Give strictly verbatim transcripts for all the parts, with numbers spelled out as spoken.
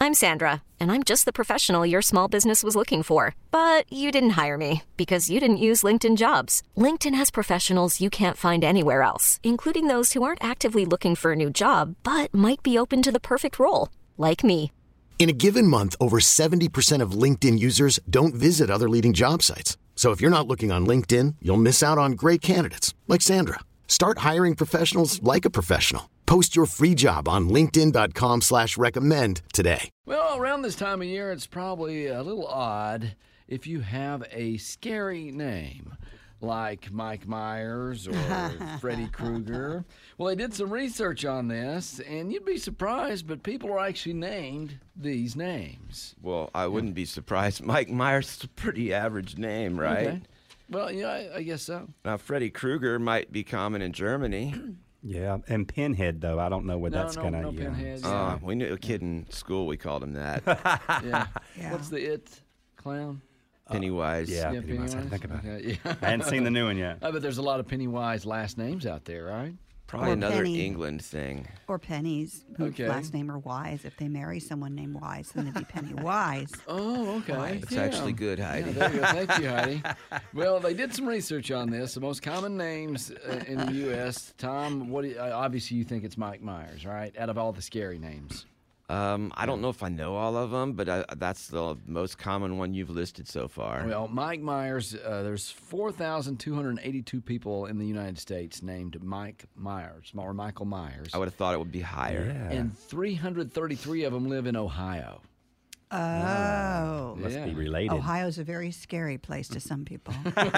I'm Sandra, and I'm just the professional your small business was looking for. But you didn't hire me because you didn't use LinkedIn Jobs. LinkedIn has professionals you can't find anywhere else, including those who aren't actively looking for a new job, but might be open to the perfect role, like me. In a given month, over seventy percent of LinkedIn users don't visit other leading job sites. So if you're not looking on LinkedIn, you'll miss out on great candidates like Sandra. Start hiring professionals like a professional. Post your free job on linkedin.com slash recommend today. Well, around this time of year, it's probably a little odd if you have a scary name like Mike Myers or Freddy Krueger. Well, they did some research on this, and you'd be surprised, but people are actually named these names. Well, I wouldn't be surprised. Mike Myers is a pretty average name, right? Okay. Well, yeah, I, I guess so. Now, Freddy Krueger might be common in Germany. Yeah, and Pinhead, though, I don't know what No, that's no, going to... no yeah. pinheads. Uh, Yeah. we knew a kid in school, we called him that. yeah. Yeah. What's the it clown? Pennywise. Yeah, Pennywise. I had to think about it. Okay, yeah. I hadn't seen the new one yet. I bet there's a lot of Pennywise last names out there, right? Probably Or another Penny. England thing. Or Pennies, whose Okay. last name are Wise. If they marry someone named Wise, then they'd be Penny Wise. Oh, okay. It's Yeah. actually good, Heidi. Yeah, there you go. Thank you, Heidi. Well, they did some research on this. The most common names uh, in the U S Tom, what? Do you, uh, obviously, you think it's Mike Myers, right? Out of all the scary names. Um, I don't know if I know all of them, but I, that's the most common one you've listed so far. Well, Mike Myers, uh, there's four thousand two hundred eighty-two people in the United States named Mike Myers, or Michael Myers. I would have thought it would be higher. Yeah. And three hundred thirty-three of them live in Ohio. Oh. Must Yeah. be related. Ohio's a very scary place to some people.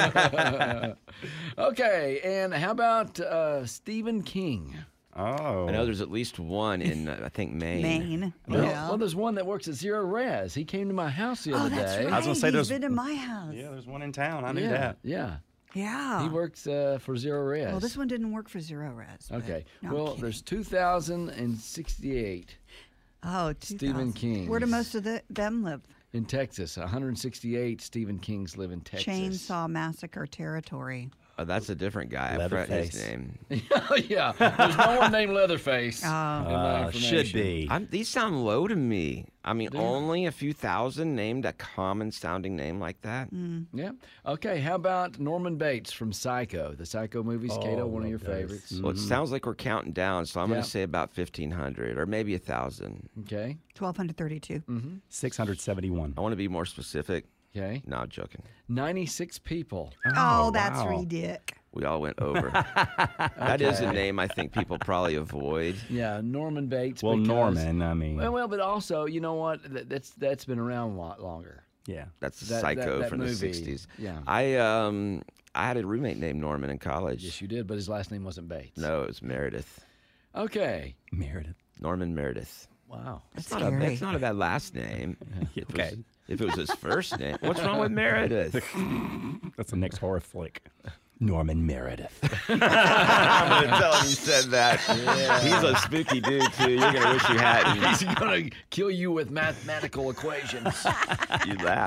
Okay, and how about uh, Stephen King? Oh. I know there's at least one in, uh, I think, Maine. Maine. Well, Yeah. well, there's one that works at Zero Res. He came to my house the Oh, other that's day. right. I was gonna say He's there's- been in my house. Yeah, there's one in town. I knew yeah, that. yeah. Yeah. He works uh, for Zero Res. Well, this one didn't work for Zero Res. but- Okay. No, I'm well, kidding. there's two thousand sixty-eight oh, Stephen two thousand. Kings. Where do most of the, them live? in Texas. one hundred sixty-eight Stephen Kings live in Texas. Chainsaw Massacre territory. Oh, that's a different guy. I forgot his Leatherface. name. yeah, there's no one named Leatherface. Oh. in my Uh, should information. be. I'm, these sound low to me. I mean, Do? only a few thousand named a common-sounding name like that. Yeah. Okay. How about Norman Bates from Psycho? The Psycho movies, Kato, Oh, one of your love those. favorites. Well, it sounds like we're counting down, so I'm Yeah. going to say about fifteen hundred or maybe one thousand. Okay. twelve thirty-two. six hundred seventy-one. I want to be more specific. Okay. No, I'm joking. ninety-six people. Oh, that's wow. ridiculous. We all went over. That is a name I think people probably avoid. Yeah, Norman Bates. Well, because- Norman, I mean, Well, well, but also, you know what? That, that's that's been around a lot longer. yeah. That's That- Psycho that- that from movie, the sixties. yeah. I um I had a roommate named Norman in college. Yes, you did, but his last name wasn't Bates. No, it was Meredith. Okay. Meredith. Norman Meredith. Wow. That's Not a, scary. it's not a bad last name. If it was- Okay. If it was his first name. What's wrong with Meredith? That's the next horror flick. Norman Meredith. I'm going to tell him you said that. He's a spooky dude, too. You're going to wish you hadn't. He's going to kill you with mathematical equations. You laugh.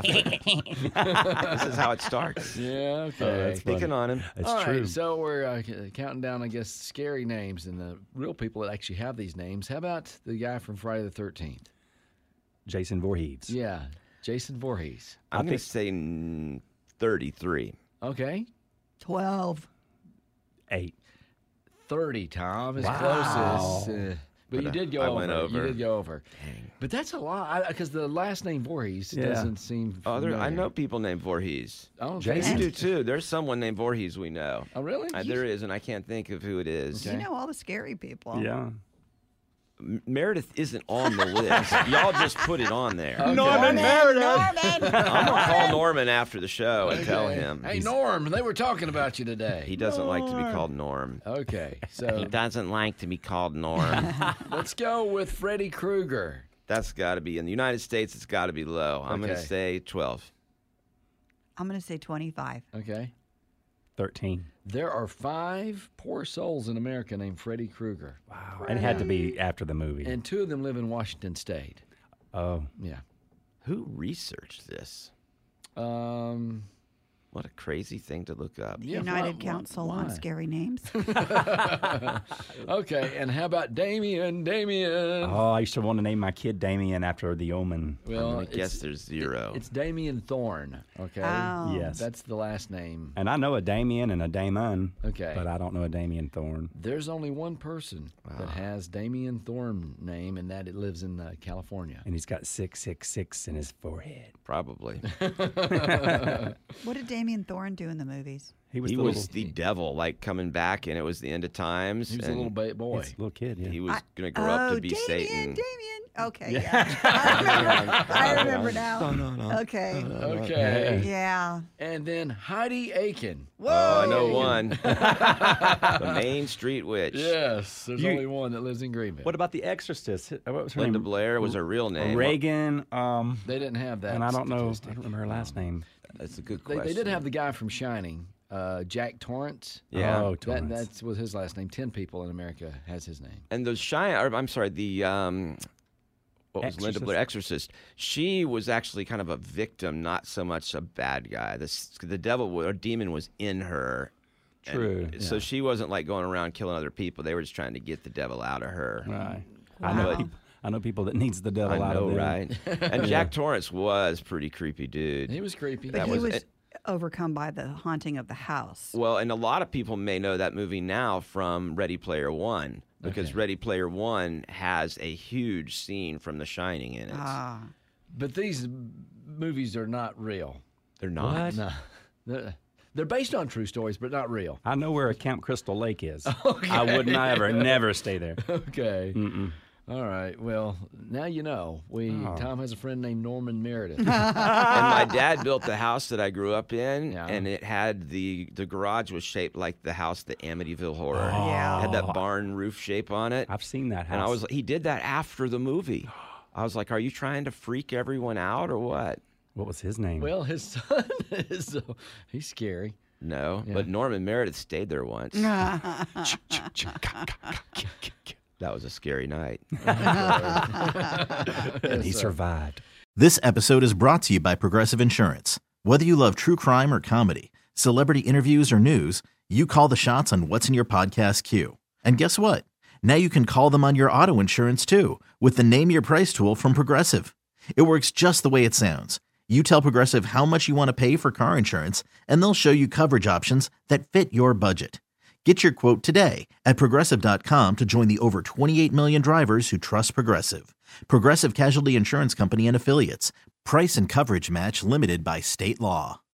This is how it starts. Yeah, okay. Oh, that's Picking on him. That's All right, true. so we're uh, c- counting down, I guess, scary names and the real people that actually have these names. How about the guy from Friday the thirteenth? Jason Voorhees. Yeah, Jason Voorhees. I'm I going to think- say mm, thirty-three. Okay, twelve. Eight. thirty, Tom, is Wow. closest. Uh, but But, you uh, did go I over. went You over. did go over. Dang. But that's a lot, because the last name Voorhees Yeah. doesn't seem Oh, there, I familiar. know people named Voorhees. Oh, Jason. You do, too. There's someone named Voorhees we know. Oh, really? Uh, there is, and I can't think of who it is. Okay. You know all the scary people. Yeah. M- Meredith isn't on the list. Y'all just put it on there. Okay. Norman Meredith. I'm going to call Norman after the show and tell Okay. him. Hey, He's- Norm, they were talking about you He today. doesn't like to be called Norm. Okay, He so doesn't like to be called Norm. let's go with Freddy Krueger. That's got to be, in the United States, it's got to be low. I'm going Okay. to say twelve. I'm going to say twenty-five. Okay. thirteen. There are five poor souls in America named Freddy Krueger, Wow. And it had to be after the movie. and two of them live in Washington State. oh. Yeah. Who researched this? Um, What a crazy thing to look up. Yeah, United why- Council why? on Scary Names. Okay, and how about Damien? Damien. Oh, I used to want to name my kid Damien after the Omen. well, I'm gonna it's, guess there's zero. it's Damien Thorne. Okay. Oh. Yes. That's the last name. And I know a Damien and a Damon. Okay. But I don't know a Damien Thorne. There's only one person that has Damien Thorne name, and that it lives in uh, California. And he's got six six six in his forehead. Probably. What did Damien Thorne do in the movies? He was He the was little, the devil, like coming back, and it was the end of times. He was a and little ba- boy. he's a little kid, yeah. He was I- going to grow up oh, to be Damien, Satan. Damien. Okay, yeah. I remember, I remember now. Okay. Okay. Yeah. And then Heidi Aiken. Oh, I know one. The Main Street Witch. Yes, there's You- only one that lives in Greenville. What about the Exorcist? Uh, What was her Linda name? Blair was her real name. Reagan. Um, They didn't have that. and I don't know. I statistic. don't remember her last name. That's a good They, question. they did have the guy from Shining, uh, Jack Torrance. Yeah. Oh, That Torrance. that's was his last name. Ten people in America has his name. And the Shine, or, I'm sorry, the um, what was Linda Exorcist. Blair Exorcist? She was actually kind of a victim, not so much a bad guy. The s- the devil or demon was in her. and True, So she wasn't like going around killing other people. They were just trying to get the devil out of her. Right. I know. Wow. Peop- I know people that needs the devil I out know, of them. right? And Jack Torrance was pretty creepy, dude. He was creepy. But That he was was, it. overcome by the haunting of the house. Well, and a lot of people may know that movie now from Ready Player One because Okay. Ready Player One has a huge scene from The Shining in it. Ah. But these movies are not real. They're not. No, they're, they're based on true stories, but not real. I know where a Camp Crystal Lake is. I would not ever, never stay there. Okay. All right. Well, now you know. We Oh. Tom has a friend named Norman Meredith. And my dad built the house that I grew up in, Yeah. and it had the the garage was shaped like the house, the Amityville Horror. Yeah. It had that barn roof shape on it. I've seen that house. And I was, he did that after the movie. I was like, "Are you trying to freak everyone out or what?" What was his name? Well, his son is uh, he's scary. No, Yeah. but Norman Meredith stayed there once. That was a scary night. and he survived. This episode is brought to you by Progressive Insurance. Whether you love true crime or comedy, celebrity interviews or news, you call the shots on what's in your podcast queue. And guess what? Now you can call them on your auto insurance too with the Name Your Price tool from Progressive. It works just the way it sounds. You tell Progressive how much you want to pay for car insurance, and they'll show you coverage options that fit your budget. Get your quote today at Progressive dot com to join the over twenty-eight million drivers who trust Progressive. Progressive Casualty Insurance Company and Affiliates. Price and coverage match limited by state law.